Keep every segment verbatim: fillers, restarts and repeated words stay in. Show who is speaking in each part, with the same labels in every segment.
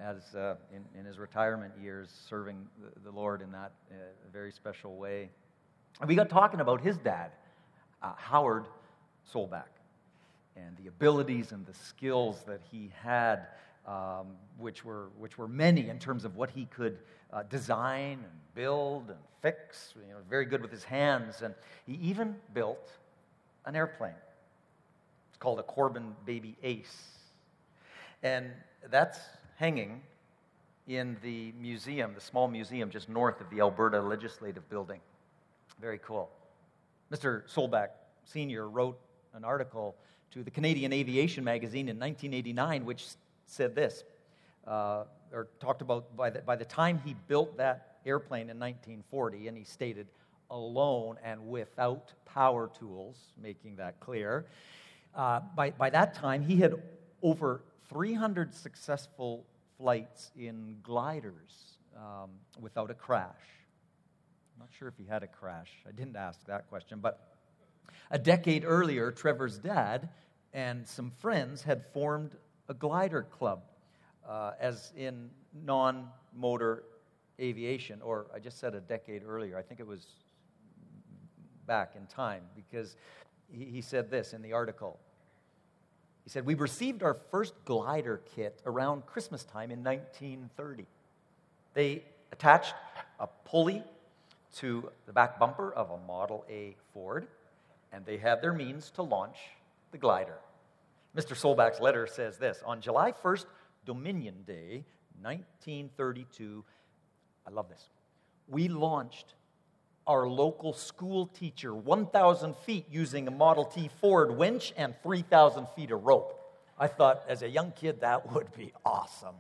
Speaker 1: as uh, in, in his retirement years, serving the, the Lord in that uh, very special way. And we got talking about his dad, uh, Howard Solbach, and the abilities and the skills that he had, um, which were which were many in terms of what he could uh, design and build and fix. You know, very good with his hands, and he even built an airplane. It's called a Corbin Baby Ace, and that's hanging in the museum, the small museum just north of the Alberta Legislative Building. Very cool. Mister Solbach Senior wrote an article to the Canadian Aviation Magazine in nineteen eighty-nine, which said this, uh, or talked about by the, by the time he built that airplane in nineteen forty, and he stated, alone and without power tools, making that clear, uh, by, by that time he had over three hundred successful flights in gliders um, without a crash. I'm not sure if he had a crash. I didn't ask that question, but a decade earlier, Trevor's dad and some friends had formed a glider club, uh, as in non-motor aviation, or I just said a decade earlier. I think it was back in time, because he, he said this in the article. He said, "We received our first glider kit around Christmas time in nineteen thirty. They attached a pulley to the back bumper of a Model A Ford, and they had their means to launch the glider." Mister Solbach's letter says this, "On July first, Dominion Day, nineteen thirty-two, I love this, we launched our local school teacher one thousand feet using a Model T Ford winch and three thousand feet of rope." I thought, as a young kid, that would be awesome.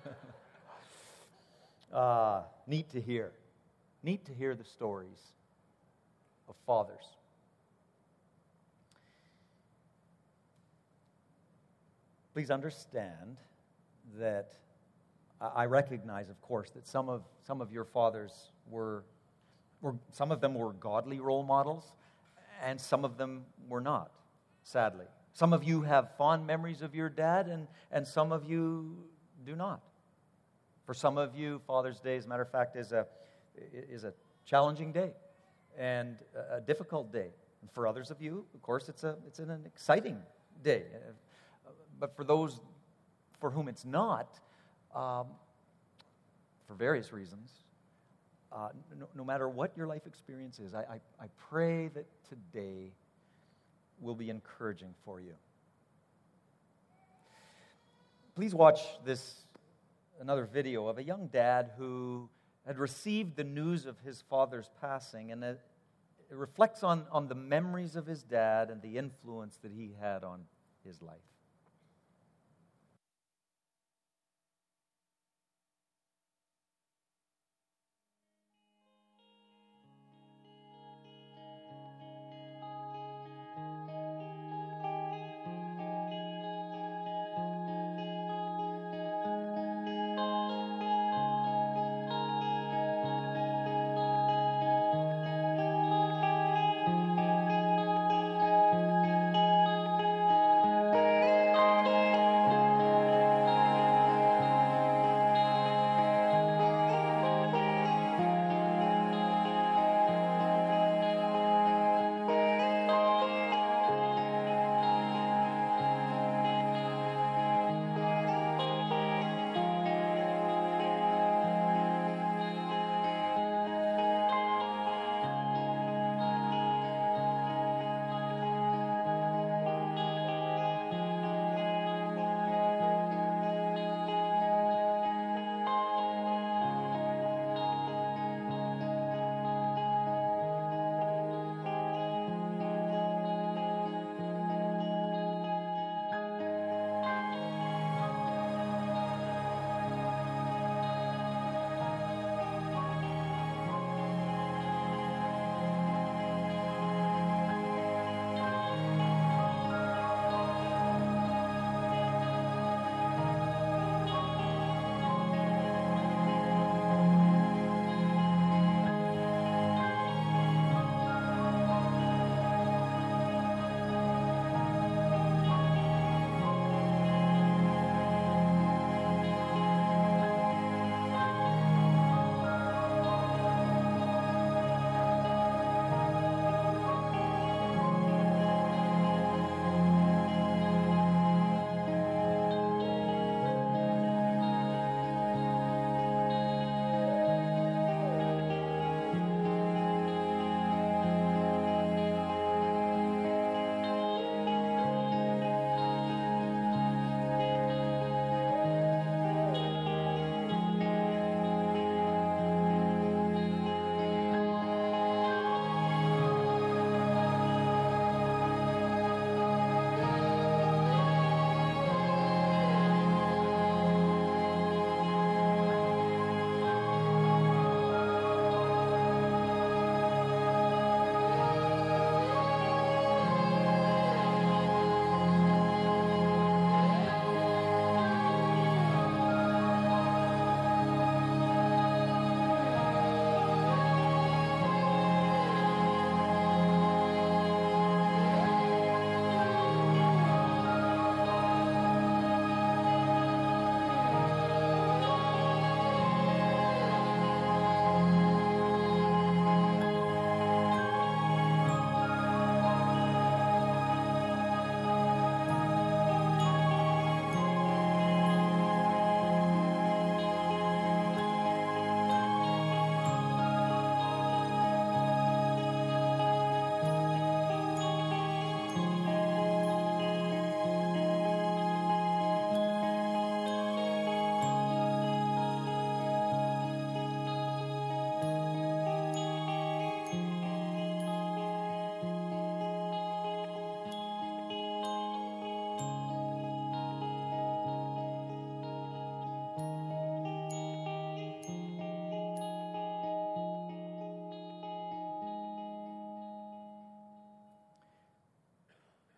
Speaker 1: uh, neat to hear. Neat to hear the stories of fathers. Please understand that I recognize, of course, that some of some of your fathers were, were some of them were godly role models, and some of them were not, sadly. Some of you have fond memories of your dad, and, and some of you do not. For some of you, Father's Day, as a matter of fact, is a is a challenging day and a difficult day. And for others of you, of course, it's a it's an exciting day. But for those for whom it's not, um, for various reasons, uh, no, no matter what your life experience is, I, I, I pray that today will be encouraging for you. Please watch this, another video of a young dad who had received the news of his father's passing, and it, it reflects on, on the memories of his dad and the influence that he had on his life.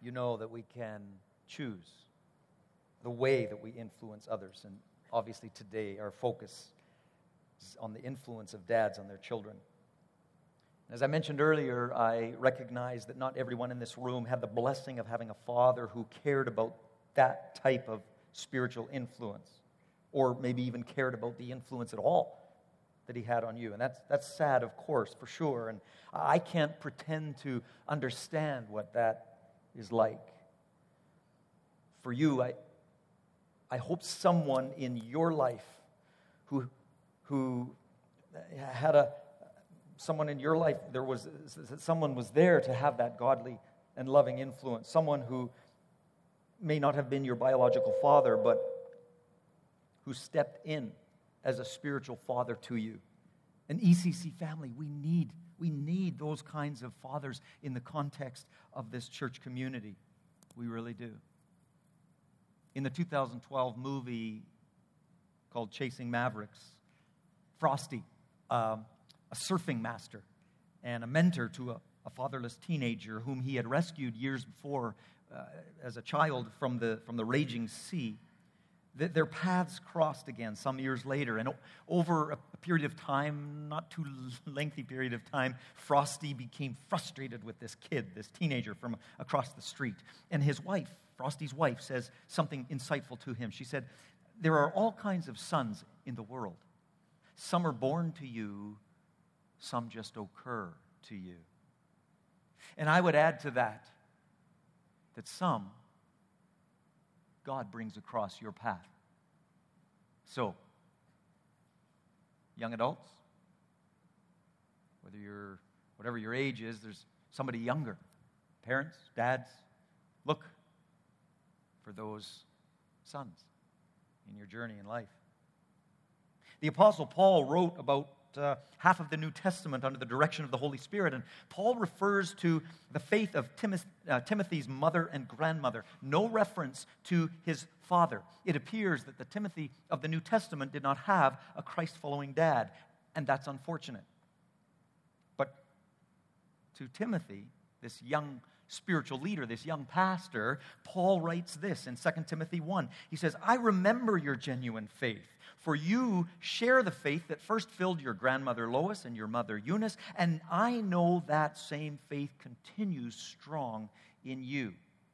Speaker 1: you know that we can choose the way that we influence others. And obviously today our focus is on the influence of dads on their children. As I mentioned earlier, I recognize that not everyone in this room had the blessing of having a father who cared about that type of spiritual influence, or maybe even cared about the influence at all that he had on you. And that's that's sad, of course, for sure. And I can't pretend to understand what that is like. For you, I I hope someone in your life who who had a someone in your life there was someone was there to have that godly and loving influence. Someone who may not have been your biological father, but who stepped in as a spiritual father to you. An E C C family, we need we need those kinds of fathers in the context of this church community. We really do. In the two thousand twelve movie called Chasing Mavericks, Frosty, um, a surfing master and a mentor to a, a fatherless teenager whom he had rescued years before uh, as a child from the from the raging sea, th- their paths crossed again some years later. And o- over a, a period of time, not too lengthy period of time, Frosty became frustrated with this kid, this teenager from across the street. And his wife, Frosty's wife, says something insightful to him. She said, "There are all kinds of sons in the world. Some are born to you, some just occur to you." And I would add to that, that some God brings across your path. So, young adults, whether you're, whatever your age is, there's somebody younger. Parents, dads, look for those sons in your journey in life. The Apostle Paul wrote about uh, half of the New Testament under the direction of the Holy Spirit, and Paul refers to the faith of Timoth- uh, Timothy's mother and grandmother. No reference to his father. It appears that the Timothy of the New Testament did not have a Christ-following dad, and that's unfortunate. But to Timothy, this young spiritual leader, this young pastor, Paul writes this in Second Timothy one. He says, "I remember your genuine faith, for you share the faith that first filled your grandmother Lois and your mother Eunice, and I know that same faith continues strong in you."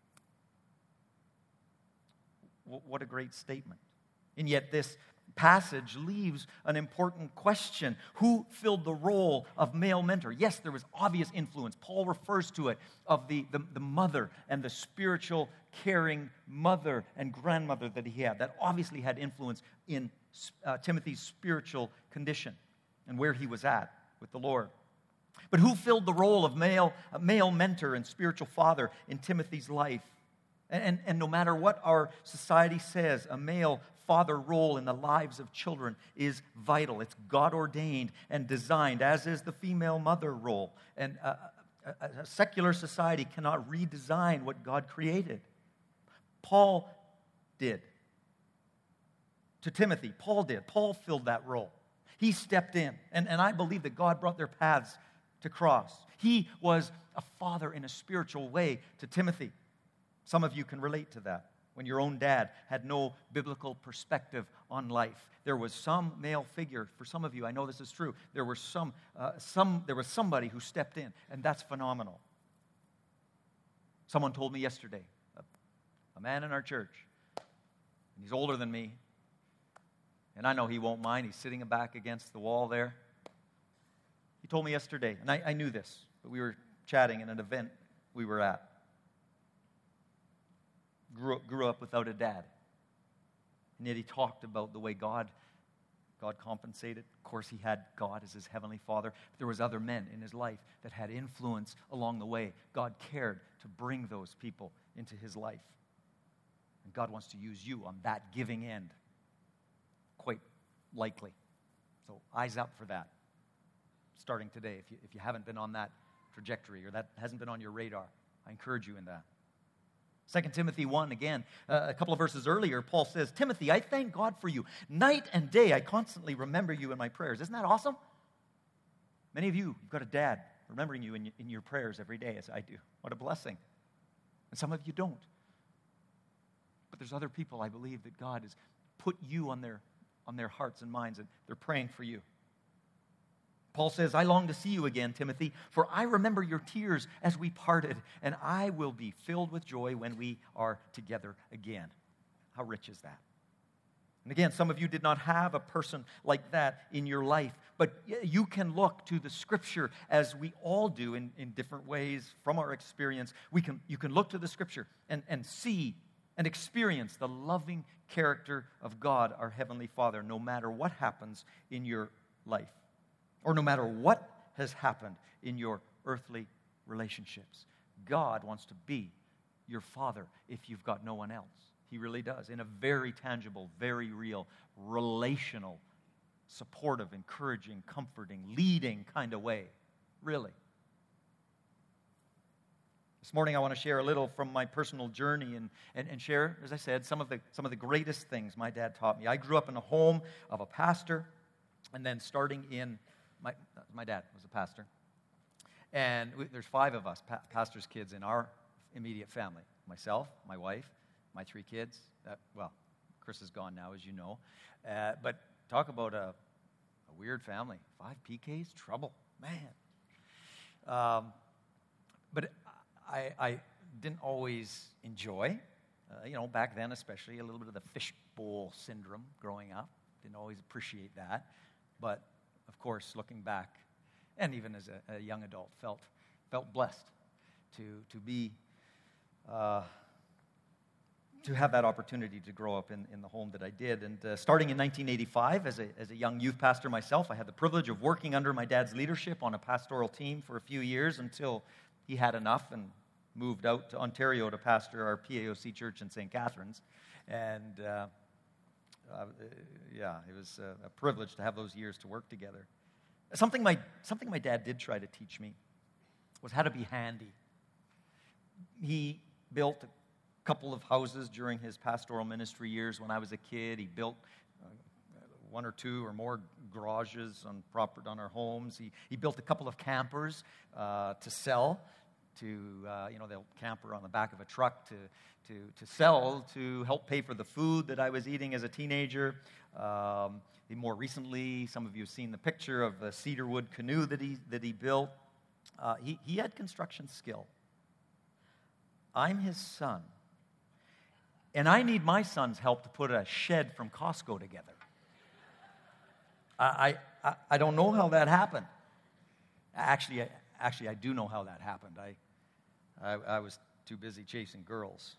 Speaker 1: What a great statement. And yet this passage leaves an important question. Who filled the role of male mentor? Yes, there was obvious influence. Paul refers to it, of the, the, the mother and the spiritual, caring mother and grandmother that he had. That obviously had influence in uh, Timothy's spiritual condition and where he was at with the Lord. But who filled the role of male, a male mentor and spiritual father in Timothy's life? And, and, and no matter what our society says, a male father role in the lives of children is vital. It's God-ordained and designed, as is the female mother role. And a, a, a secular society cannot redesign what God created. Paul did. To Timothy, Paul did. Paul filled that role. He stepped in. And, and I believe that God brought their paths to cross. He was a father in a spiritual way to Timothy. Some of you can relate to that. When your own dad had no biblical perspective on life, there was some male figure. For some of you, I know this is true. There were some, uh, some, there was somebody who stepped in, and that's phenomenal. Someone told me yesterday, a, a man in our church, and he's older than me, and I know he won't mind. He's sitting back against the wall there. He told me yesterday, and I, I knew this, but we were chatting in an event we were at. Grew, grew up without a dad. And yet he talked about the way God, God compensated. Of course, he had God as his heavenly Father. But there was other men in his life that had influence along the way. God cared to bring those people into his life. And God wants to use you on that giving end. Quite likely. So eyes up for that. Starting today, if you, if you haven't been on that trajectory or that hasn't been on your radar, I encourage you in that. Second Timothy one, again, uh, a couple of verses earlier, Paul says, "Timothy, I thank God for you. Night and day, I constantly remember you in my prayers." Isn't that awesome? Many of you, you've got a dad remembering you in, in your prayers every day, as I do. What a blessing.
Speaker 2: And some of you don't. But there's other people, I believe, that God has put you on their, on their hearts and minds, and they're praying for you. Paul says, I long to see you again, Timothy, for I remember your tears as we parted, and I will be filled with joy when we are together again. How rich is that? And again, some of you did not have a person like that in your life, but you can look to the Scripture, as we all do in, in different ways from our experience. We can, you can look to the Scripture and, and see and experience the loving character of God, our Heavenly Father, no matter what happens in your life, or no matter what has happened in your earthly relationships. God wants to be your Father if you've got no one else. He really does, in a very tangible, very real, relational, supportive, encouraging, comforting, leading kind of way. Really. This morning I want to share a little from my personal journey and, and, and share, as I said, some of the some of the greatest things my dad taught me. I grew up in a home of a pastor, and then starting in, my, my dad was a pastor, and we, there's five of us, pa- pastors' kids in our immediate family. Myself, my wife, my three kids. Uh, well, Chris is gone now, as you know. Uh, but talk about a, a weird family. Five P Ks? Trouble. Man. Um, but I, I didn't always enjoy, uh, you know, back then especially, a little bit of the fishbowl syndrome growing up. Didn't always appreciate that. But, of course, looking back, and even as a, a young adult, felt felt blessed to, to be... Uh, to have that opportunity to grow up in, in the home that I did. And uh, starting in nineteen eighty-five, as a, as a young youth pastor myself, I had the privilege of working under my dad's leadership on a pastoral team for a few years until he had enough and moved out to Ontario to pastor our P A O C church in Saint Catharines. And uh, uh, yeah, it was a, a privilege to have those years to work together. Something my, something my dad did try to teach me was how to be handy. He built a couple of houses during his pastoral ministry years when I was a kid. He built uh, one or two or more garages on proper on our homes. He he built a couple of campers uh, to sell, to uh, you know, they'll camper on the back of a truck to to to sell to help pay for the food that I was eating as a teenager. Um, more recently, some of you have seen the picture of the cedarwood canoe that he that he built. Uh, he he had construction skill. I'm his son. And I need my son's help to put a shed from Costco together. I, I, I don't know how that happened. Actually, I, actually, I do know how that happened. I, I, I was too busy chasing girls.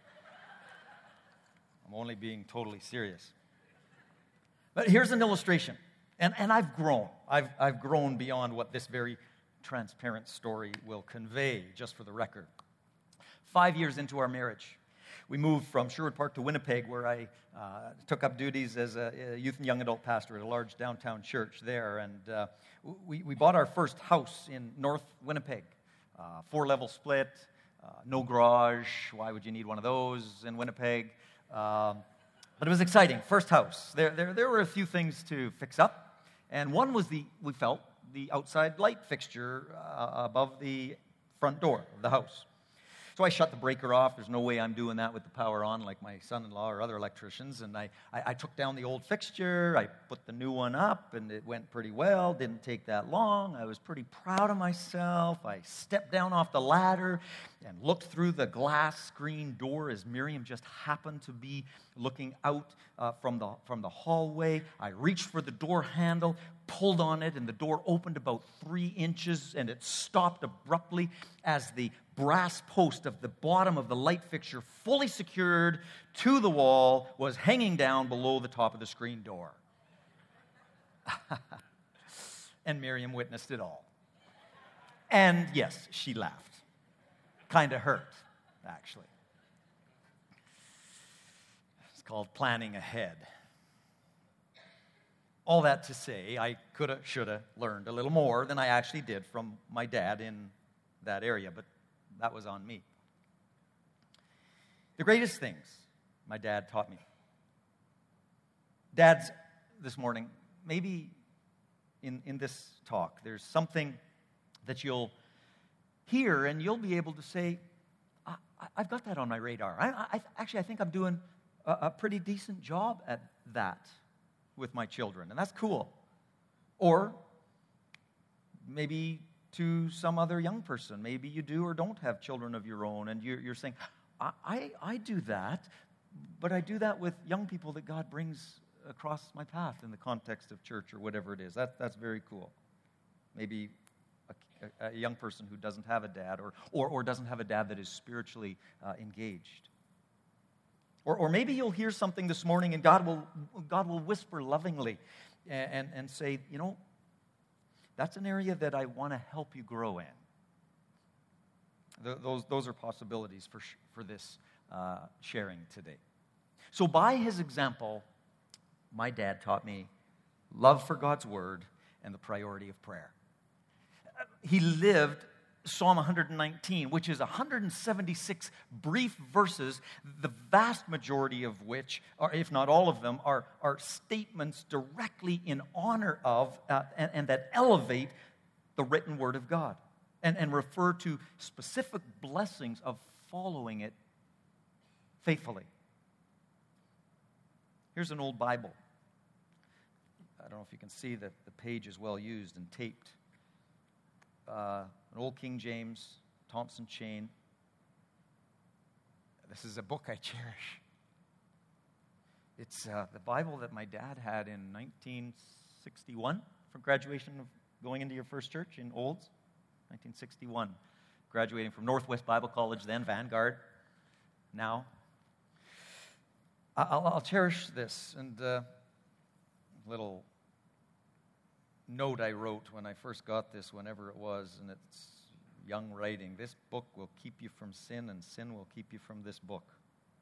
Speaker 2: I'm only being totally serious. But here's an illustration. And, and I've grown. I've, I've grown beyond what this very transparent story will convey, just for the record. Five years into our marriage, we moved from Sherwood Park to Winnipeg, where I uh, took up duties as a, a youth and young adult pastor at a large downtown church there. And uh, we, we bought our first house in North Winnipeg, uh, four-level split, uh, no garage. Why would you need one of those in Winnipeg? Um, but it was exciting. First house. There, there, there were a few things to fix up, and one was the we felt the outside light fixture uh, above the front door of the house. So I shut the breaker off. There's no way I'm doing that with the power on like my son-in-law or other electricians. And I, I, I took down the old fixture. I put the new one up, and it went pretty well. Didn't take that long. I was pretty proud of myself. I stepped down off the ladder and looked through the glass screen door as Miriam just happened to be looking out uh, from the from the hallway. I reached for the door handle, pulled on it, and the door opened about three inches, and it stopped abruptly as the brass post of the bottom of the light fixture, fully secured to the wall, was hanging down below the top of the screen door. And Miriam witnessed it all. And yes, she laughed. Kind of hurt, actually. It's called planning ahead. All that to say, I coulda, shoulda learned a little more than I actually did from my dad in that area, but that was on me. The greatest things my dad taught me. Dads, this morning, maybe in, in this talk, there's something that you'll hear and you'll be able to say, I, I, I've got that on my radar. I, I, actually, I think I'm doing a, a pretty decent job at that with my children, and that's cool. Or maybe to some other young person, maybe you do or don't have children of your own, and you're, you're saying, I, I, I do that, but I do that with young people that God brings across my path in the context of church or whatever it is. That, that's very cool. Maybe a, a, a young person who doesn't have a dad or, or, or doesn't have a dad that is spiritually uh, engaged. Or, or maybe you'll hear something this morning and God will, God will whisper lovingly and, and, and say, you know, that's an area that I want to help you grow in. Th- those, those are possibilities for, sh- for this uh, sharing today. So by his example, my dad taught me love for God's word and the priority of prayer. He lived Psalm one nineteen, which is one hundred seventy-six brief verses, the vast majority of which, or if not all of them, are, are statements directly in honor of uh, and, and that elevate the written word of God and, and refer to specific blessings of following it faithfully. Here's an old Bible. I don't know if you can see that the page is well used and taped. Uh, an old King James, Thompson chain. This is a book I cherish. It's uh, the Bible that my dad had in nineteen sixty-one from graduation of going into your first church in Olds. nineteen sixty-one. Graduating from Northwest Bible College then, Vanguard. Now. I'll, I'll cherish this. And uh, a little note I wrote when I first got this, whenever it was, and it's young writing. This book will keep you from sin, and sin will keep you from this book.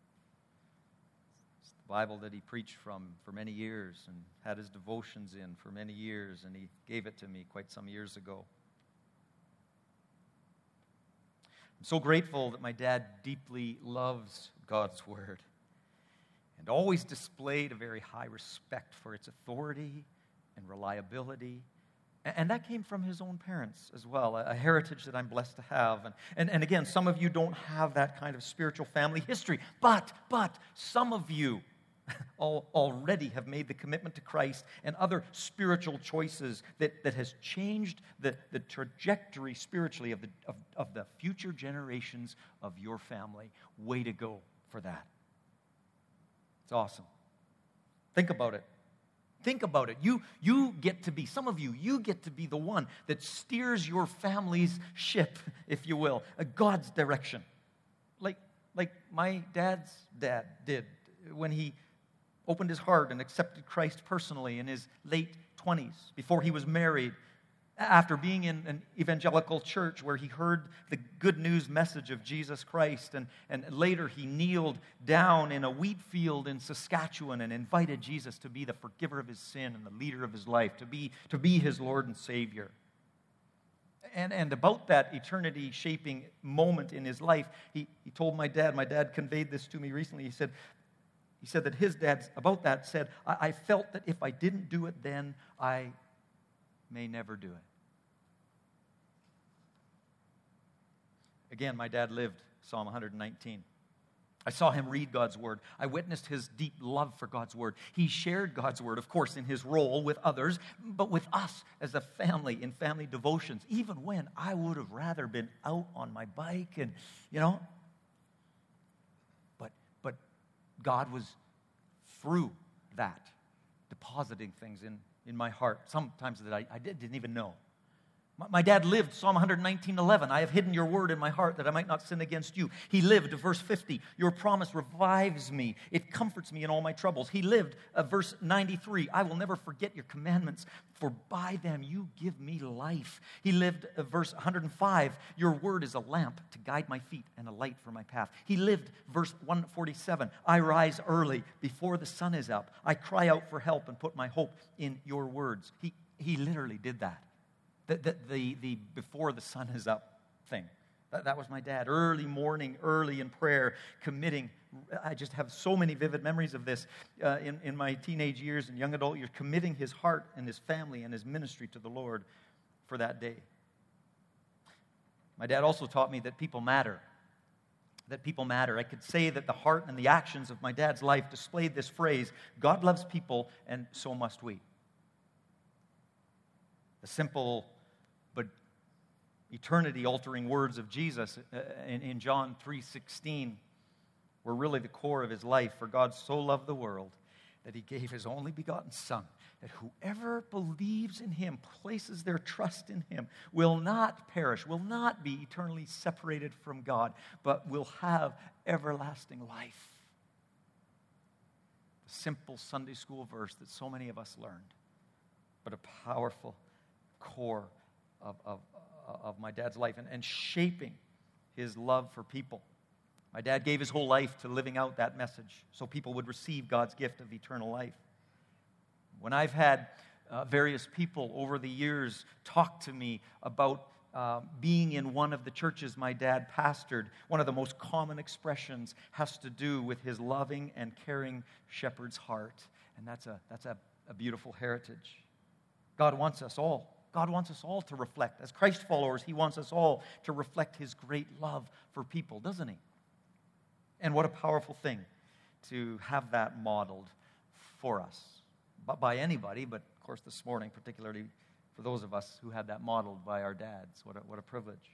Speaker 2: It's the Bible that he preached from for many years and had his devotions in for many years, and he gave it to me quite some years ago. I'm so grateful that my dad deeply loves God's word and always displayed a very high respect for its authority and reliability. And that came from his own parents as well, a heritage that I'm blessed to have. And, and, and again, some of you don't have that kind of spiritual family history, but, but some of you already have made the commitment to Christ and other spiritual choices that, that has changed the, the trajectory spiritually of the, of, of the future generations of your family. Way to go for that. It's awesome. Think about it. Think about it. You, you get to be, some of you, you get to be the one that steers your family's ship, if you will, a God's direction. Like, like my dad's dad did when he opened his heart and accepted Christ personally in his late twenties, before he was married, after being in an evangelical church where he heard the good news message of Jesus Christ, and, and later he kneeled down in a wheat field in Saskatchewan and invited Jesus to be the forgiver of his sin and the leader of his life, to be, to be his Lord and Savior. And, and about that eternity-shaping moment in his life, he, he told my dad, my dad conveyed this to me recently, he said, he said that his dad, about that, said, I, I felt that if I didn't do it then, I may never do it. Again, my dad lived Psalm one nineteen. I saw him read God's word. I witnessed his deep love for God's word. He shared God's word, of course, in his role with others, but with us as a family in family devotions, even when I would have rather been out on my bike and, you know. But, but God was through that depositing things in, in my heart, sometimes that I, I did, didn't even know. My dad lived Psalm one nineteen eleven. I have hidden your word in my heart that I might not sin against you. He lived verse fifty. Your promise revives me. It comforts me in all my troubles. He lived uh, verse ninety-three. I will never forget your commandments, for by them you give me life. He lived uh, verse one hundred five. Your word is a lamp to guide my feet and a light for my path. He lived verse one forty-seven. I rise early before the sun is up. I cry out for help and put my hope in your words. He, he literally did that. The, the, the, the before the sun is up thing. That, that was my dad. Early morning, early in prayer, committing. I just have so many vivid memories of this uh, in, in my teenage years and young adult years, committing his heart and his family and his ministry to the Lord for that day. My dad also taught me that people matter. that people matter. I could say that the heart and the actions of my dad's life displayed this phrase, God loves people, and so must we. The simple but eternity-altering words of Jesus in, in John three sixteen were really the core of his life. For God so loved the world that he gave his only begotten Son, that whoever believes in him, places their trust in him, will not perish, will not be eternally separated from God, but will have everlasting life. The simple Sunday school verse that so many of us learned, but a powerful core of, of, of my dad's life and, and shaping his love for people. My dad gave his whole life to living out that message so people would receive God's gift of eternal life. When I've had uh, various people over the years talk to me about uh, being in one of the churches my dad pastored, one of the most common expressions has to do with his loving and caring shepherd's heart. And that's a, that's a, a beautiful heritage. God wants us all. God wants us all to reflect. As Christ followers, he wants us all to reflect his great love for people, doesn't he? And what a powerful thing to have that modeled for us. By anybody, but of course this morning, particularly for those of us who had that modeled by our dads. What a, what a privilege.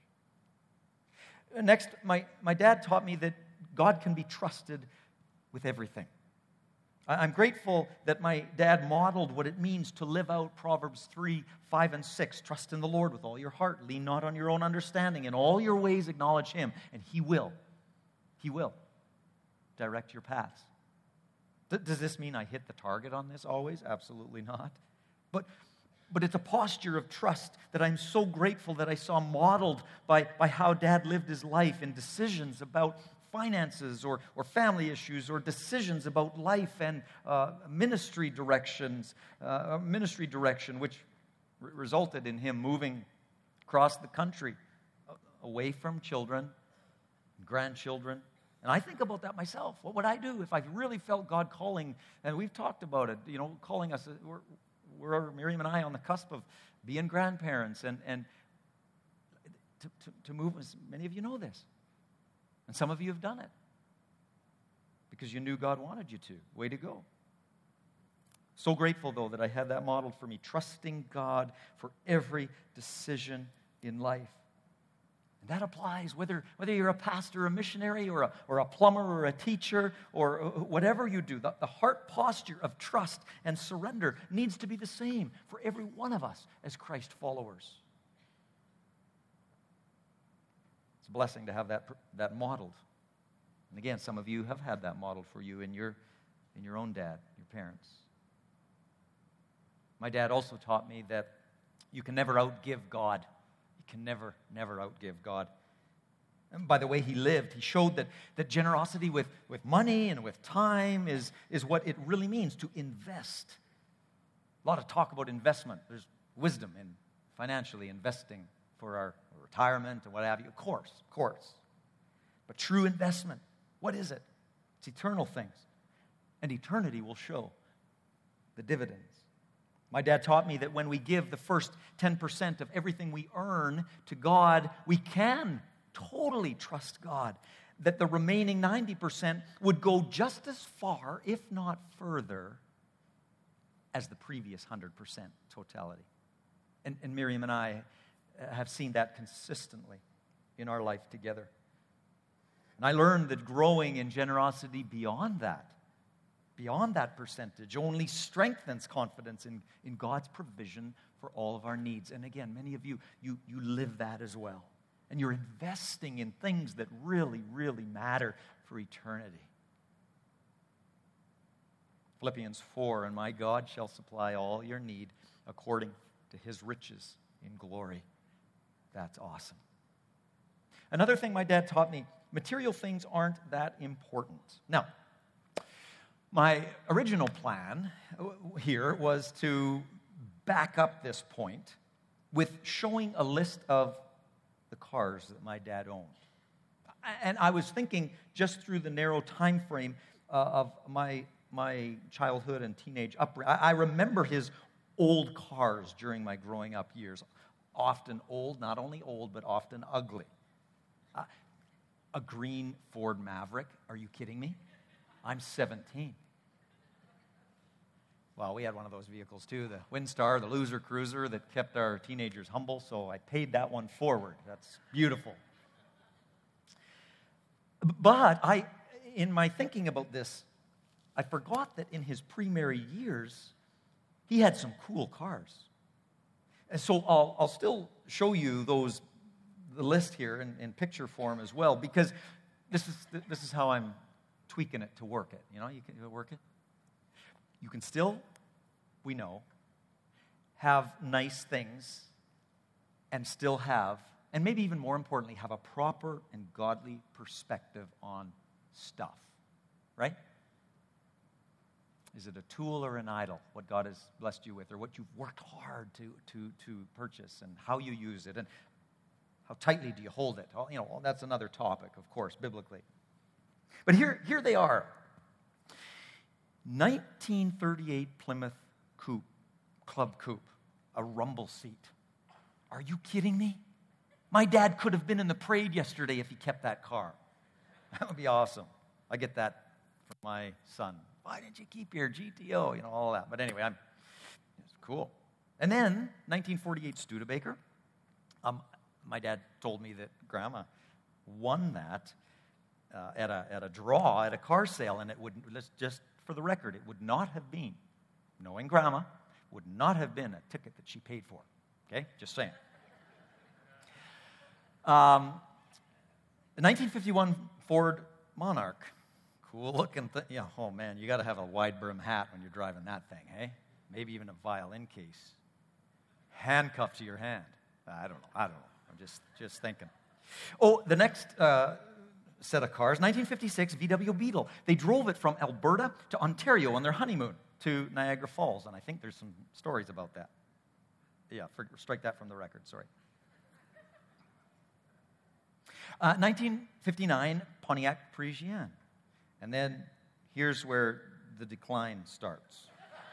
Speaker 2: Next, my, my dad taught me that God can be trusted with everything. I'm grateful that my dad modeled what it means to live out Proverbs three, five, and six. Trust in the Lord with all your heart. Lean not on your own understanding. In all your ways acknowledge him, and he will. He will direct your paths. Does this mean I hit the target on this always? Absolutely not. But, but it's a posture of trust that I'm so grateful that I saw modeled by, by how Dad lived his life in decisions about finances or, or family issues or decisions about life and uh, ministry directions, uh, ministry direction, which r- resulted in him moving across the country away from children, grandchildren. And I think about that myself. What would I do if I really felt God calling? And we've talked about it, you know, calling us. We're, we're Miriam and I, on the cusp of being grandparents, and, and to, to, to move. Many of you know this. And some of you have done it because you knew God wanted you to. Way to go. So grateful, though, that I had that modeled for me, trusting God for every decision in life. And that applies whether, whether you're a pastor, a missionary, or a, or a plumber, or a teacher, or whatever you do. The, the heart posture of trust and surrender needs to be the same for every one of us as Christ followers. It's a blessing to have that, that modeled. And again, some of you have had that modeled for you in your, in your own dad, your parents. My dad also taught me that you can never outgive God. Can never, never outgive God. And by the way he lived, he showed that, that generosity with, with money and with time is, is what it really means to invest. A lot of talk about investment. There's wisdom in financially investing for our retirement and what have you. Of course, of course. But true investment, what is it? It's eternal things. And eternity will show the dividends. My dad taught me that when we give the first ten percent of everything we earn to God, we can totally trust God that the remaining ninety percent would go just as far, if not further, as the previous one hundred percent totality. And, and Miriam and I have seen that consistently in our life together. And I learned that growing in generosity beyond that, beyond that percentage, only strengthens confidence in, in God's provision for all of our needs. And again, many of you, you, you live that as well. And you're investing in things that really, really matter for eternity. Philippians four, and my God shall supply all your need according to his riches in glory. That's awesome. Another thing my dad taught me, material things aren't that important. Now, my original plan here was to back up this point with showing a list of the cars that my dad owned. And I was thinking just through the narrow time frame uh, of my, my childhood and teenage upbringing. I, I remember his old cars during my growing up years, often old, not only old, but often ugly. Uh, a green Ford Maverick. Are you kidding me? I'm seventeen. Well, we had one of those vehicles too, the Windstar, the loser cruiser that kept our teenagers humble, so I paid that one forward. That's beautiful. But I, in my thinking about this, I forgot that in his pre-married years, he had some cool cars. And so I'll, I'll still show you those, the list here in, in picture form as well, because this is, this is how I'm tweaking it to work it. You know, you can work it. You can still, we know, have nice things and still have, and maybe even more importantly, have a proper and godly perspective on stuff, right? Is it a tool or an idol, what God has blessed you with, or what you've worked hard to, to, to purchase, and how you use it, and how tightly do you hold it? You know, that's another topic, of course, biblically. But here, here they are. nineteen thirty-eight Plymouth Coupe, Club Coupe, a rumble seat. Are you kidding me? My dad could have been in the parade yesterday if he kept that car. That would be awesome. I get that from my son. Why didn't you keep your G T O? You know, all that. But anyway, I'm, it's cool. And then, nineteen forty-eight Studebaker. Um, my dad told me that Grandma won that uh, at a at a draw at a car sale, and it would, let's just for the record, it would not have been, knowing Grandma, would not have been a ticket that she paid for. Okay, just saying. Um, the nineteen fifty-one Ford Monarch. Cool looking thing. Yeah, oh man, you got to have a wide brim hat when you're driving that thing, eh? Maybe even a violin case. Handcuffed to your hand. I don't know. I don't know. I'm just, just thinking. Oh, the next uh, set of cars, nineteen fifty-six V W Beetle. They drove it from Alberta to Ontario on their honeymoon to Niagara Falls, and I think there's some stories about that. Yeah, for, strike that from the record, sorry. Uh, nineteen fifty-nine Pontiac Parisienne. And then here's where the decline starts.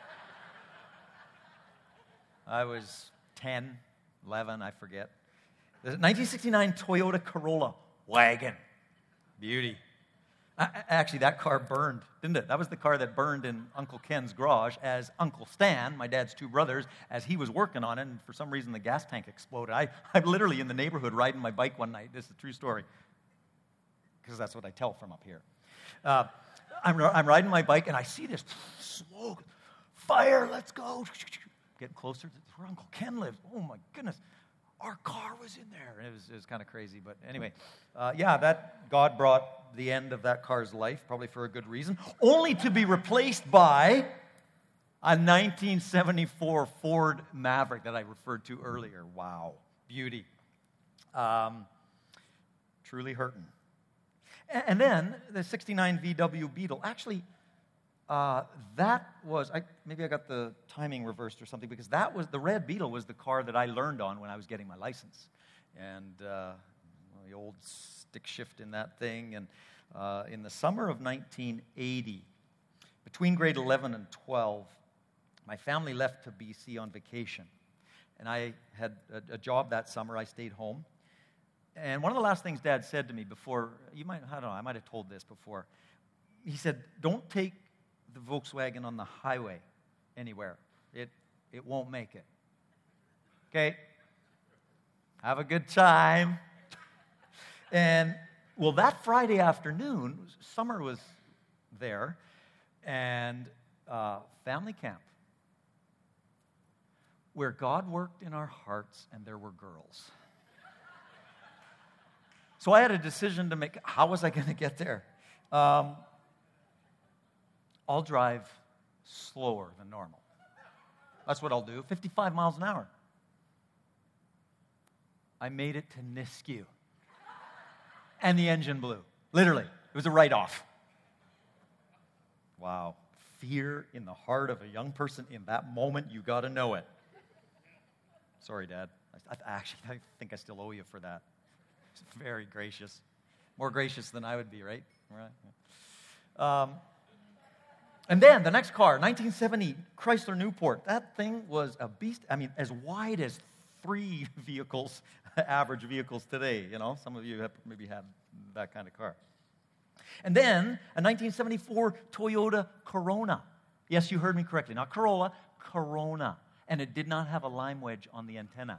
Speaker 2: I was ten, eleven, I forget. The nineteen sixty-nine Toyota Corolla wagon. Beauty. I, actually, that car burned, didn't it? That was the car that burned in Uncle Ken's garage as Uncle Stan, my dad's two brothers, as he was working on it, and for some reason the gas tank exploded. I, I'm literally in the neighborhood riding my bike one night. This is a true story, because that's what I tell from up here. Uh, I'm, I'm riding my bike, and I see this smoke. Fire, let's go. Getting closer to where Uncle Ken lives. Oh, my goodness. Our car was in there. And it was, it was kind of crazy. But anyway, uh, yeah, that God brought the end of that car's life, probably for a good reason, only to be replaced by a nineteen seventy-four Ford Maverick that I referred to earlier. Wow. Beauty. Um, truly hurting. And then the sixty-nine V W Beetle. Actually, uh, that was, I, maybe I got the timing reversed or something, because that was, the red Beetle was the car that I learned on when I was getting my license. And uh, the old stick shift in that thing. And uh, in the summer of nineteen eighty, between grade eleven and twelve, my family left to B C on vacation. And I had a, a job that summer. I stayed home. And one of the last things Dad said to me before, you might, I don't know, I might have told this before. He said, don't take the Volkswagen on the highway anywhere. It, it won't make it. Okay? Have a good time. And, well, that Friday afternoon, summer was there, and uh, family camp, where God worked in our hearts and there were girls. So I had a decision to make. How was I going to get there? Um, I'll drive slower than normal. That's what I'll do, fifty-five miles an hour. I made it to Nisku. And the engine blew. Literally. It was a write-off. Wow. Fear in the heart of a young person in that moment, you got to know it. Sorry, Dad. I, I actually, I think I still owe you for that. It's very gracious. More gracious than I would be, right? Right. Um, and then the next car, nineteen seventy Chrysler Newport. That thing was a beast. I mean, as wide as three vehicles, average vehicles today. You know, some of you have maybe had that kind of car. And then a nineteen seventy-four Toyota Corona. Yes, you heard me correctly. Not Corolla, Corona. And it did not have a lime wedge on the antenna.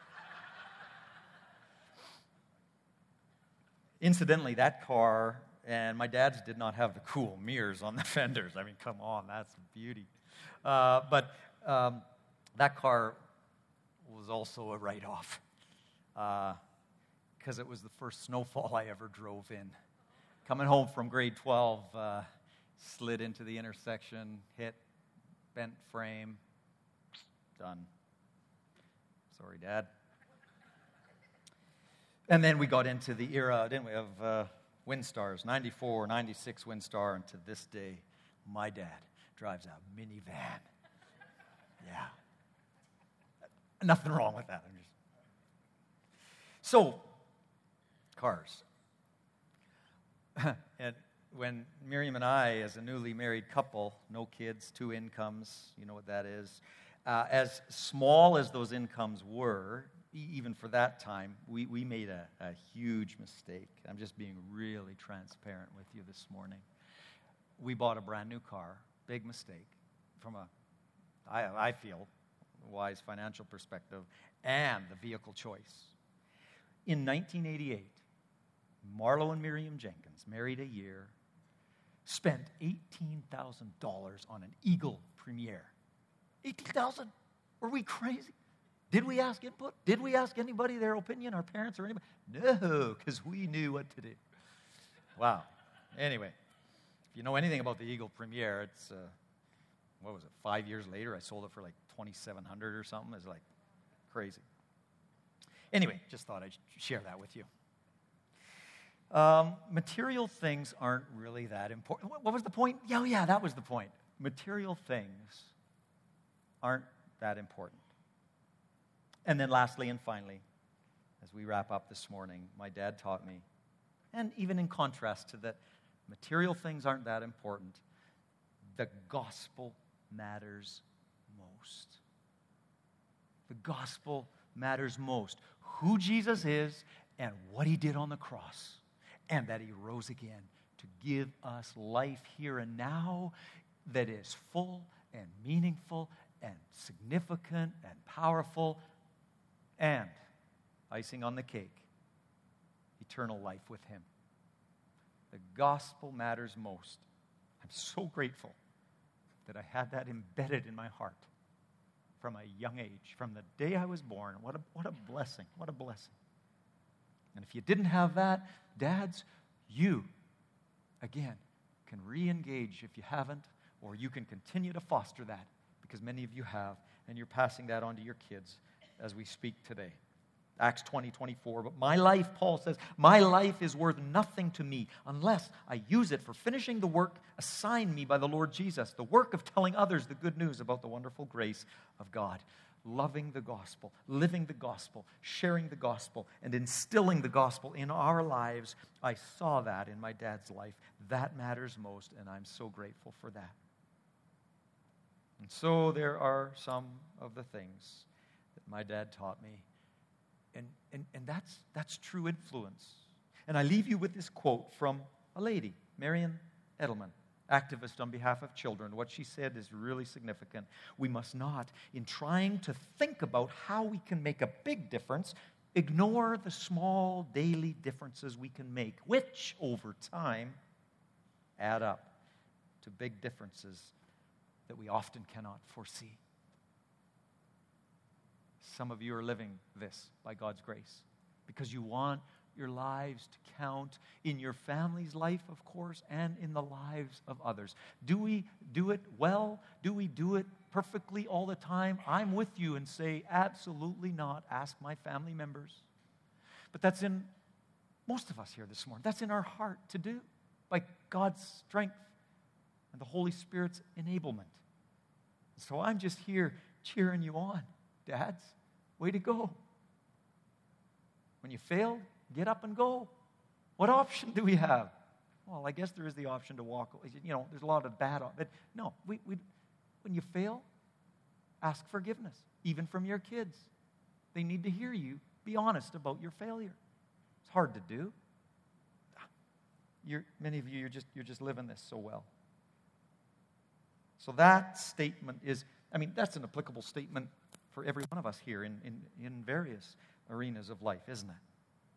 Speaker 2: Incidentally, that car and my dad's did not have the cool mirrors on the fenders. I mean, come on, that's beauty. Uh, but um, that car was also a write-off because uh, it was the first snowfall I ever drove in. Coming home from grade twelve, uh, slid into the intersection, hit, bent frame, done. Sorry, Dad. And then we got into the era, didn't we, of uh, Windstars, ninety-four, ninety-six Windstar, and to this day, my dad drives a minivan. Yeah. Nothing wrong with that. I'm just... So, cars. And when Miriam and I, as a newly married couple, no kids, two incomes, you know what that is, uh, as small as those incomes were, e- even for that time, we, we made a, a huge mistake. I'm just being really transparent with you this morning. We bought a brand new car, big mistake, from a, I, I feel, wise financial perspective, and the vehicle choice. In nineteen eighty-eight, Marlo and Miriam Jenkins, married a year, spent eighteen thousand dollars on an Eagle Premier. eighteen thousand dollars? Were we crazy? Did we ask input? Did we ask anybody their opinion, our parents or anybody? No, because we knew what to do. Wow. Anyway, if you know anything about the Eagle Premier, it's, uh, what was it, five years later, I sold it for like twenty-seven hundred dollars or something. It's like crazy. Anyway, just thought I'd share that with you. Um, material things aren't really that important. What was the point? Yeah, oh yeah, that was the point. Material things aren't that important. And then lastly and finally, as we wrap up this morning, my dad taught me, and even in contrast to that, material things aren't that important. The gospel matters most. The gospel matters most. Who Jesus is and what he did on the cross. And that he rose again to give us life here and now that is full and meaningful and significant and powerful. And, icing on the cake, eternal life with him. The gospel matters most. I'm so grateful that I had that embedded in my heart from a young age, from the day I was born. What a, what a blessing, what a blessing. And if you didn't have that, dads, you, again, can re-engage if you haven't, or you can continue to foster that, because many of you have, and you're passing that on to your kids as we speak today. Acts twenty, twenty-four, but my life, Paul says, my life is worth nothing to me unless I use it for finishing the work assigned me by the Lord Jesus, the work of telling others the good news about the wonderful grace of God. Loving the gospel, living the gospel, sharing the gospel, and instilling the gospel in our lives. I saw that in my dad's life. That matters most, and I'm so grateful for that. And so there are some of the things that my dad taught me. And, and, and that's, that's true influence. And I leave you with this quote from a lady, Marian Edelman, activist on behalf of children. What she said is really significant. We must not, in trying to think about how we can make a big difference, ignore the small daily differences we can make, which over time add up to big differences that we often cannot foresee. Some of you are living this by God's grace because you want your lives to count in your family's life, of course, and in the lives of others. Do we do it well? Do we do it perfectly all the time? I'm with you and say, absolutely not. Ask my family members. But that's in most of us here this morning. That's in our heart to do by God's strength and the Holy Spirit's enablement. So I'm just here cheering you on, dads. Way to go. When you fail, get up and go. What option do we have? Well, I guess there is the option to walk away. You know, there's a lot of bad options. But no, we, we, when you fail, ask forgiveness, even from your kids. They need to hear you be honest about your failure. It's hard to do. you're, many of you, you're just, you're just living this so well. So that statement is, I mean, that's an applicable statement for every one of us here in, in, in various arenas of life, isn't it?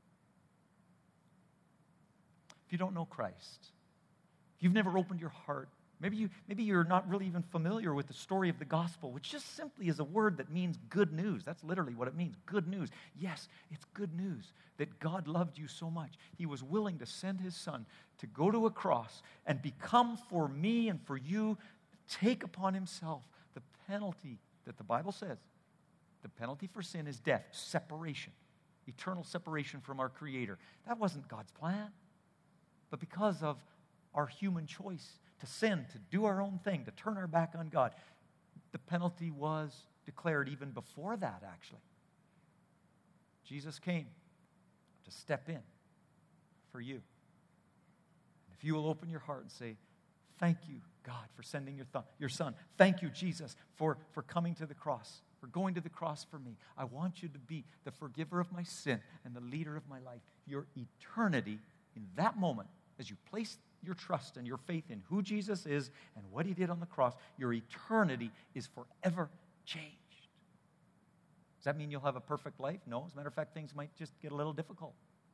Speaker 2: If you don't know Christ, if you've never opened your heart, maybe, you, maybe you're not really even familiar with the story of the gospel, which just simply is a word that means good news. That's literally what it means, good news. Yes, it's good news that God loved you so much. He was willing to send his son to go to a cross and become for me and for you, take upon himself the penalty that the Bible says. The penalty for sin is death, separation, eternal separation from our Creator. That wasn't God's plan. But because of our human choice to sin, to do our own thing, to turn our back on God, the penalty was declared even before that, actually. Jesus came to step in for you. If you will open your heart and say, thank you, God, for sending your, th- your son. Thank you, Jesus, for, for coming to the cross, for going to the cross for me. I want you to be the forgiver of my sin and the leader of my life. Your eternity in that moment, as you place your trust and your faith in who Jesus is and what he did on the cross, your eternity is forever changed. Does that mean you'll have a perfect life? No. As a matter of fact, things might just get a little difficult.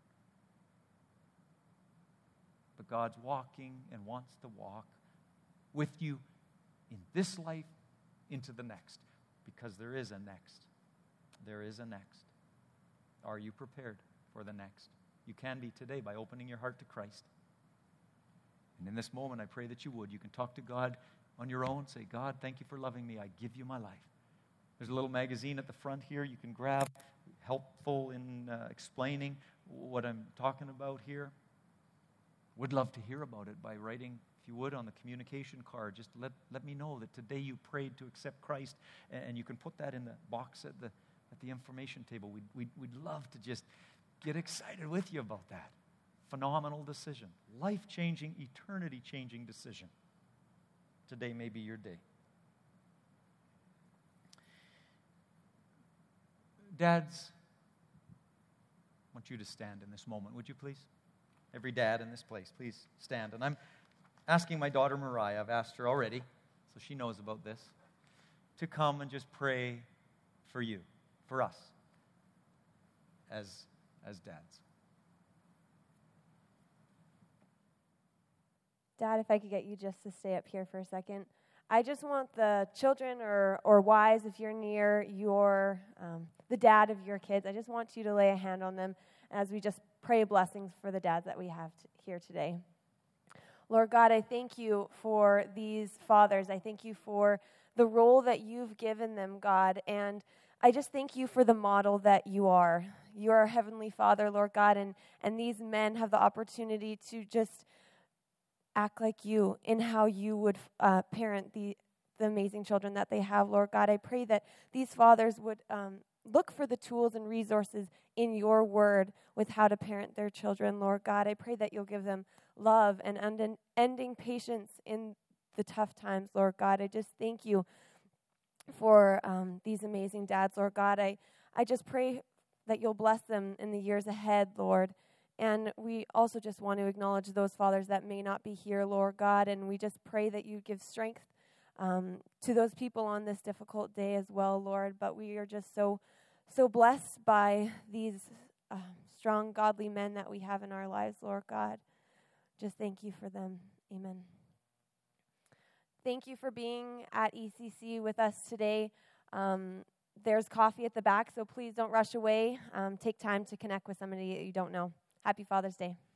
Speaker 2: But God's walking and wants to walk with you in this life into the next, because there is a next. There is a next. Are you prepared for the next? You can be today by opening your heart to Christ. And in this moment, I pray that you would. You can talk to God on your own. Say, God, thank you for loving me. I give you my life. There's a little magazine at the front here you can grab, helpful in uh, explaining what I'm talking about here. Would love to hear about it by writing, if you would, on the communication card. Just let, let me know that today you prayed to accept Christ, and you can put that in the box at the at the information table. We'd, we'd, we'd love to just get excited with you about that. Phenomenal decision. Life-changing, eternity-changing decision. Today may be your day. Dads, I want you to stand in this moment, would you please? Every dad in this place, please stand. And I'm asking my daughter Mariah, I've asked her already, so she knows about this, to come and just pray for you, for us, as, as dads.
Speaker 3: Dad, if I could get you just to stay up here for a second. I just want the children or, or wives, if you're near your um, the dad of your kids, I just want you to lay a hand on them as we just pray blessings for the dads that we have t- here today. Lord God, I thank you for these fathers. I thank you for the role that you've given them, God, and I just thank you for the model that you are. You are our Heavenly Father, Lord God, and, and these men have the opportunity to just act like you in how you would uh, parent the, the amazing children that they have, Lord God. I pray that these fathers would um, look for the tools and resources in your word with how to parent their children, Lord God. I pray that you'll give them love and und- ending patience in the tough times, Lord God. I just thank you for um, these amazing dads, Lord God. I, I just pray that you'll bless them in the years ahead, Lord. And we also just want to acknowledge those fathers that may not be here, Lord God, and we just pray that you give strength um, to those people on this difficult day as well, Lord. But we are just so, so blessed by these uh, strong, godly men that we have in our lives, Lord God. Just thank you for them. Amen. Thank you for being at E C C with us today. Um, there's coffee at the back, so please don't rush away. Um, take time to connect with somebody that you don't know. Happy Father's Day.